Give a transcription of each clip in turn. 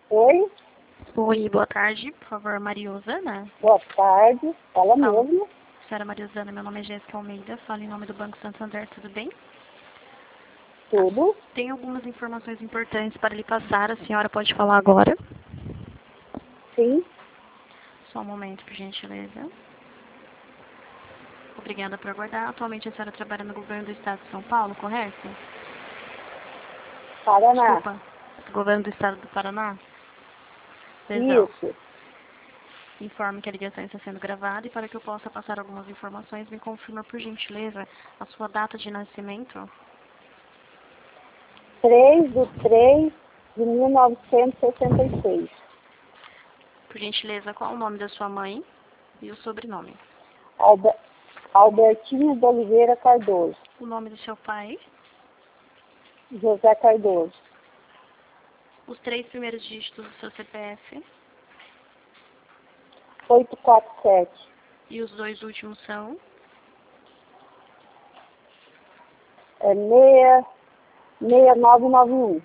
Oi, Oi, boa tarde, por favor, Maria Osana. boa tarde. Fala Fala. mesmo. Senhora Maria Osana, meu nome é Jéssica Almeida, falo em nome do Banco Santander, tudo bem? Tudo? Tem algumas informações importantes para lhe passar, a senhora pode falar agora? Sim, Só um momento, por gentileza. Obrigada por aguardar. Atualmente a senhora trabalha no governo do estado de São Paulo, correto? Paraná. Desculpa, governo do estado do Paraná? Perdão. Isso. Informe que a ligação está sendo gravada e para que eu possa passar algumas informações, me confirma, por gentileza, a sua data de nascimento? 3/3/1966. Por gentileza, qual o nome da sua mãe e o sobrenome? Albertinho de Oliveira Cardoso. O nome do seu pai, José Cardoso. os 3 primeiros dígitos do seu CPF 847. e os 2 últimos são? 6991.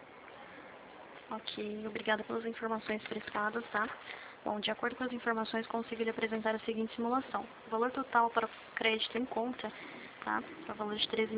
Ok, obrigada pelas informações prestadas, tá? Bom, de acordo com as informações, consigo lhe apresentar a seguinte simulação. O valor total para crédito em conta, tá? É o valor de R$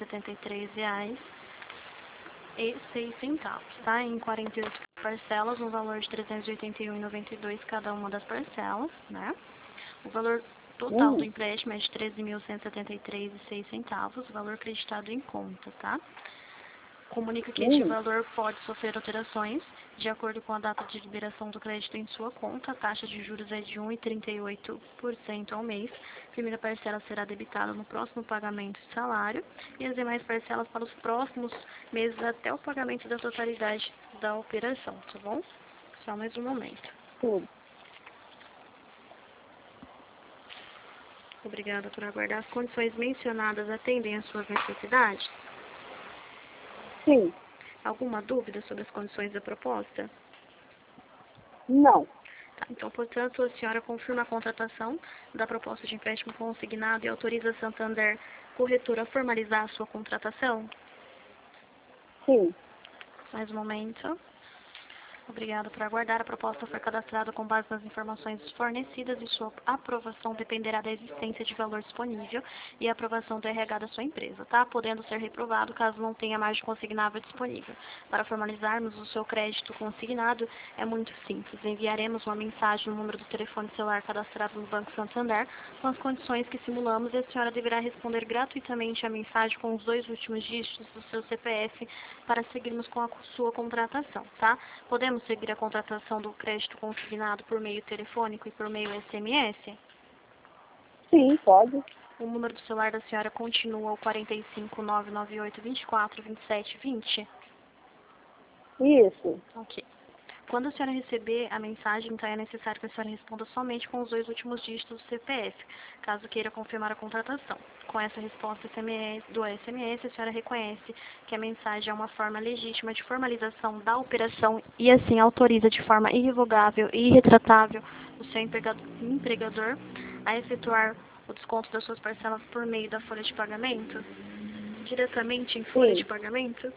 13.173,06, tá? Em 48 parcelas, no valor de R$ 381,92 cada uma das parcelas, né? O valor total do empréstimo é de R$ 13.173,06, valor acreditado em conta, tá? Comunica que este valor pode sofrer alterações de acordo com a data de liberação do crédito em sua conta. A taxa de juros é de 1,38% ao mês. A primeira parcela será debitada no próximo pagamento de salário e as demais parcelas para os próximos meses até o pagamento da totalidade da operação, tá bom? Só mais um momento. Tudo. Obrigada por aguardar. As condições mencionadas atendem às suas necessidades? Sim. Alguma dúvida sobre as condições da proposta? Não. Tá, então, portanto, a senhora confirma a contratação da proposta de empréstimo consignado e autoriza a Santander Corretora a formalizar a sua contratação? Sim. Mais um momento. Obrigada por aguardar. A proposta foi cadastrada com base nas informações fornecidas e sua aprovação dependerá da existência de valor disponível e a aprovação do RH da sua empresa, tá? Podendo ser reprovado caso não tenha margem consignável disponível. Para formalizarmos o seu crédito consignado, é muito simples. Enviaremos uma mensagem no número do telefone celular cadastrado no Banco Santander com as condições que simulamos e a senhora deverá responder gratuitamente a mensagem com os 2 últimos dígitos do seu CPF para seguirmos com a sua contratação, tá? Podemos seguir a contratação do crédito consignado por meio telefônico e por meio SMS? Sim, pode. O número do celular da senhora continua o 45998242720? Isso. Ok. Quando a senhora receber a mensagem, então é necessário que a senhora responda somente com os 2 últimos dígitos do CPF, caso queira confirmar a contratação. Com essa resposta do SMS, a senhora reconhece que a mensagem é uma forma legítima de formalização da operação e assim autoriza de forma irrevogável e irretratável o seu empregador a efetuar o desconto das suas parcelas por meio da folha de pagamento, diretamente em folha de pagamento.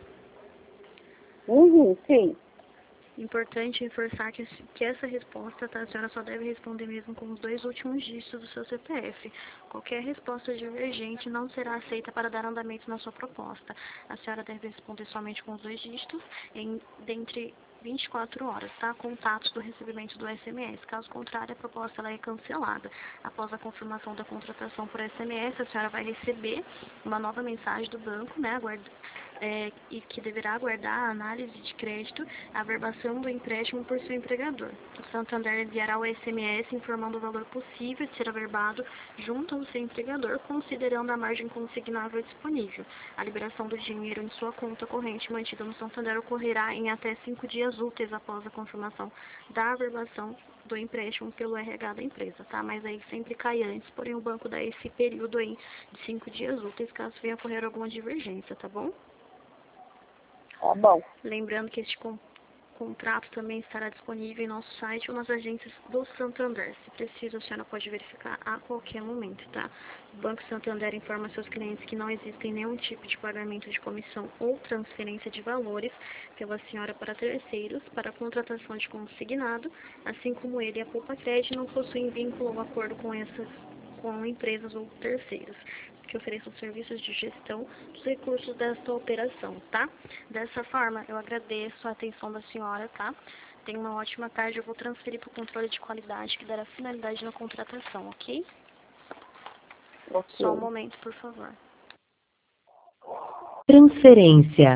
Sim. Importante reforçar que essa resposta, tá, a senhora só deve responder mesmo com os 2 últimos dígitos do seu CPF. Qualquer resposta divergente não será aceita para dar andamento na sua proposta. A senhora deve responder somente com os 2 dígitos dentre 24 horas, tá? Contatos do recebimento do SMS. Caso contrário, a proposta ela é cancelada. Após a confirmação da contratação por SMS, a senhora vai receber uma nova mensagem do banco, né? E que deverá aguardar a análise de crédito, a averbação do empréstimo por seu empregador. O Santander enviará o SMS informando o valor possível de ser averbado junto ao seu empregador, considerando a margem consignável disponível. A liberação do dinheiro em sua conta corrente mantida no Santander ocorrerá em até 5 dias úteis após a confirmação da averbação do empréstimo pelo RH da empresa, tá? Mas aí sempre cai antes, porém o banco dá esse período aí de 5 dias úteis caso venha ocorrer alguma divergência, tá bom? Tá bom. Lembrando que O contrato também estará disponível em nosso site ou nas agências do Santander. Se preciso, a senhora pode verificar a qualquer momento, tá? O Banco Santander informa seus clientes que não existe nenhum tipo de pagamento de comissão ou transferência de valores pela senhora para terceiros para a contratação de consignado, assim como ele e a Poupa Crédito não possuem vínculo ou acordo com empresas ou terceiros que ofereçam serviços de gestão dos recursos desta operação, tá? Dessa forma, eu agradeço a atenção da senhora, tá? Tenha uma ótima tarde. Eu vou transferir para o controle de qualidade que dará finalidade na contratação, ok? Ok. Só um momento, por favor. Transferência.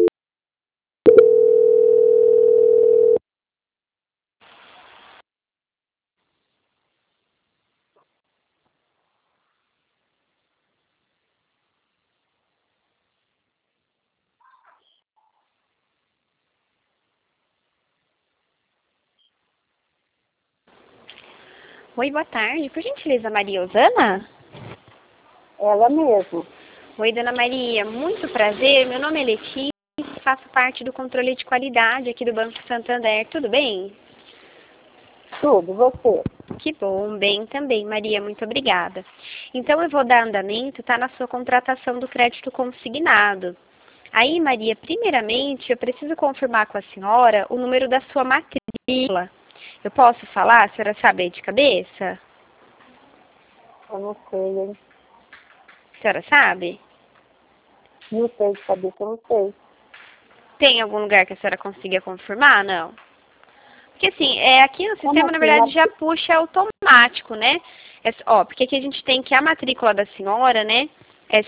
Oi, boa tarde. Por gentileza, Maria Osana? Ela mesmo. Oi, dona Maria. Muito prazer. Meu nome é Letícia. Faço parte do controle de qualidade aqui do Banco Santander. Tudo bem? Tudo, você. Que bom. Bem também, Maria. Muito obrigada. Então, eu vou dar andamento, tá, na sua contratação do crédito consignado. Aí, Maria, primeiramente, eu preciso confirmar com a senhora o número da sua matrícula. Eu posso falar? A senhora sabe aí de cabeça? Eu não sei, hein? A senhora sabe? Não sei de cabeça, eu não sei. Tem algum lugar que a senhora consiga confirmar? Não? Porque assim, aqui no Como sistema, na assim? verdade, já puxa automático, né? Porque aqui a gente tem que a matrícula da senhora, né? É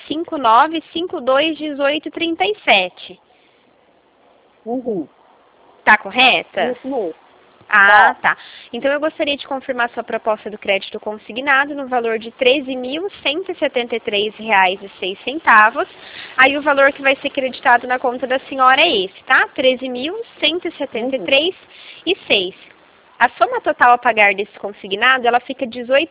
59521837. Uhum. Tá correta? Isso mesmo. Ah, tá. Então eu gostaria de confirmar sua proposta do crédito consignado no valor de R$ 13.173,06. Aí o valor que vai ser creditado na conta da senhora é esse, tá? R$ 13.173,06. A soma total a pagar desse consignado, ela fica R$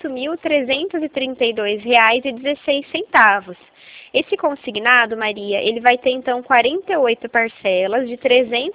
18.332,16. Esse consignado, Maria, ele vai ter então 48 parcelas de R$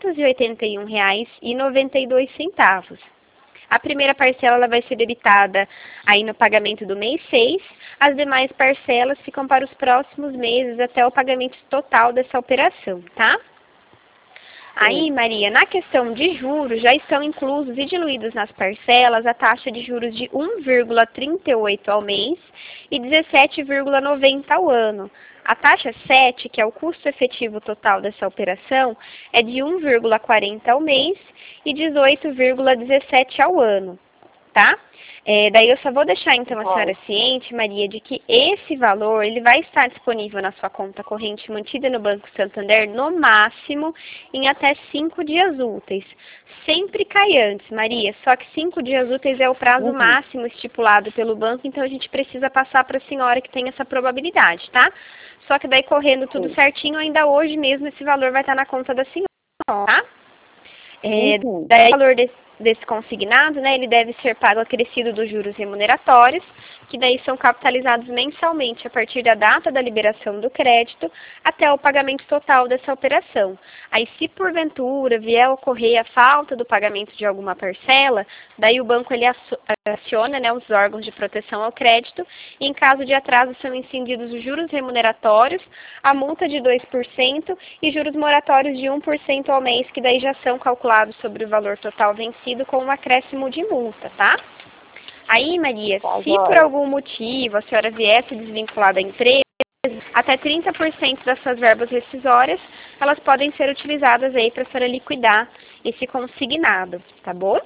381,92. A primeira parcela ela vai ser debitada aí no pagamento do mês 6. As demais parcelas ficam para os próximos meses até o pagamento total dessa operação, tá? Aí, Maria, na questão de juros, já estão inclusos e diluídos nas parcelas a taxa de juros de 1,38 ao mês e 17,90 ao ano. A taxa 7, que é o custo efetivo total dessa operação, é de 1,40 ao mês e 18,17 ao ano, tá? Daí eu só vou deixar então a senhora ciente, Maria, de que esse valor ele vai estar disponível na sua conta corrente mantida no Banco Santander no máximo em até 5 dias úteis. Sempre cai antes, Maria, só que 5 dias úteis é o prazo máximo estipulado pelo banco, então a gente precisa passar para a senhora que tem essa probabilidade, tá? Só que daí correndo tudo certinho, ainda hoje mesmo esse valor vai estar na conta da senhora, tá? Daí o valor desse consignado, né, ele deve ser pago acrescido dos juros remuneratórios, que daí são capitalizados mensalmente a partir da data da liberação do crédito até o pagamento total dessa operação. Aí, se porventura vier a ocorrer a falta do pagamento de alguma parcela, daí o banco ele aciona, né, os órgãos de proteção ao crédito e, em caso de atraso, são incididos os juros remuneratórios, a multa de 2% e juros moratórios de 1% ao mês, que daí já são calculados sobre o valor total vencido com um acréscimo de multa, tá? Aí, Maria, se por algum motivo a senhora vier se desvincular da empresa, até 30% das suas verbas rescisórias, elas podem ser utilizadas aí para a senhora liquidar esse consignado, tá bom?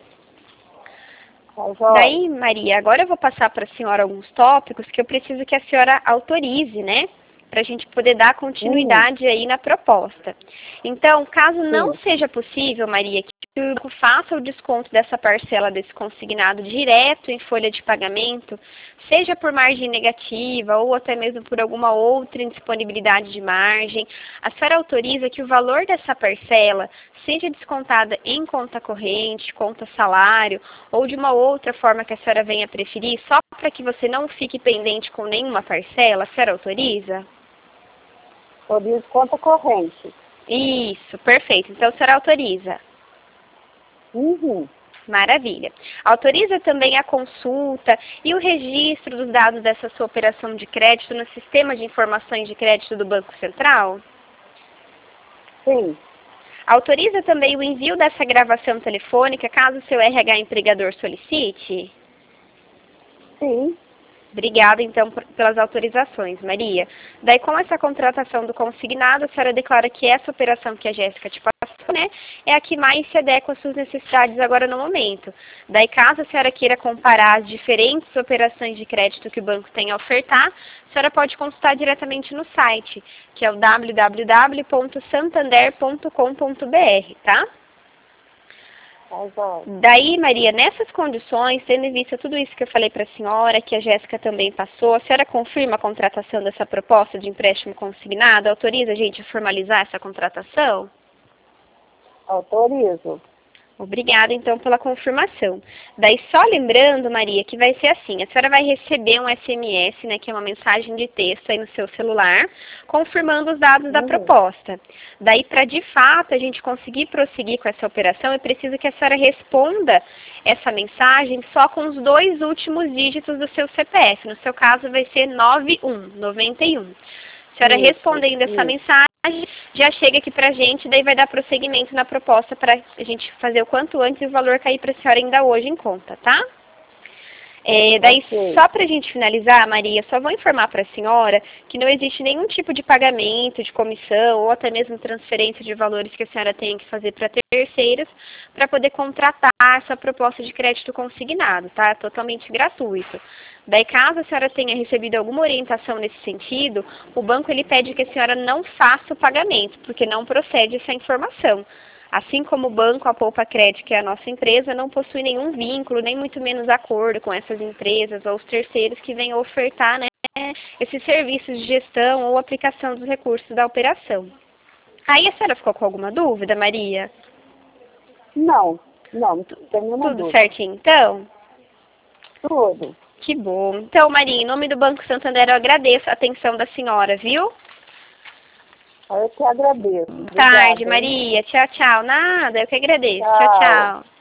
Daí, Maria, agora eu vou passar para a senhora alguns tópicos que eu preciso que a senhora autorize, né? Para a gente poder dar continuidade aí na proposta. Então, caso não seja possível, Maria, que o banco faça o desconto dessa parcela desse consignado direto em folha de pagamento, seja por margem negativa ou até mesmo por alguma outra indisponibilidade de margem, a senhora autoriza que o valor dessa parcela seja descontada em conta corrente, conta salário ou de uma outra forma que a senhora venha preferir, só para que você não fique pendente com nenhuma parcela, a senhora autoriza? Autorizo conta corrente. Isso, perfeito. Então a senhora autoriza. Uhum. Maravilha. Autoriza também a consulta e o registro dos dados dessa sua operação de crédito no sistema de informações de crédito do Banco Central? Sim. Autoriza também o envio dessa gravação telefônica caso seu RH empregador solicite? Sim. Obrigada, então, pelas autorizações, Maria. Daí, com essa contratação do consignado, a senhora declara que essa operação que a Jéssica te passou, né, é a que mais se adequa às suas necessidades agora no momento. Daí, caso a senhora queira comparar as diferentes operações de crédito que o banco tem a ofertar, a senhora pode consultar diretamente no site, que é o www.santander.com.br, tá? Daí, Maria, nessas condições, tendo em vista tudo isso que eu falei para a senhora, que a Jéssica também passou, a senhora confirma a contratação dessa proposta de empréstimo consignado? Autoriza a gente a formalizar essa contratação? Autorizo. Obrigada, então, pela confirmação. Daí, só lembrando, Maria, que vai ser assim, a senhora vai receber um SMS, né, que é uma mensagem de texto aí no seu celular, confirmando os dados da proposta. Daí, para de fato a gente conseguir prosseguir com essa operação, é preciso que a senhora responda essa mensagem só com os 2 últimos dígitos do seu CPF. No seu caso, vai ser 91. A senhora respondendo essa mensagem, já chega aqui pra gente, daí vai dar prosseguimento na proposta para a gente fazer o quanto antes e o valor cair para a senhora ainda hoje em conta, tá? Daí, só para a gente finalizar, Maria, só vou informar para a senhora que não existe nenhum tipo de pagamento, de comissão ou até mesmo transferência de valores que a senhora tem que fazer para terceiros para poder contratar essa proposta de crédito consignado, tá? É totalmente gratuito. Daí, caso a senhora tenha recebido alguma orientação nesse sentido, o banco ele pede que a senhora não faça o pagamento, porque não procede essa informação. Assim como o banco, a Poupa Crédito, que é a nossa empresa, não possui nenhum vínculo, nem muito menos acordo com essas empresas ou os terceiros que venham ofertar, né, esses serviços de gestão ou aplicação dos recursos da operação. Aí a senhora ficou com alguma dúvida, Maria? Não tem nenhuma Tudo dúvida. certinho, então? Tudo. Que bom. Então, Maria, em nome do Banco Santander, eu agradeço a atenção da senhora, viu? Eu que agradeço. Tarde, Obrigada, hein? Maria. Tchau, tchau. Nada, eu que agradeço. Tchau. Tchau, tchau.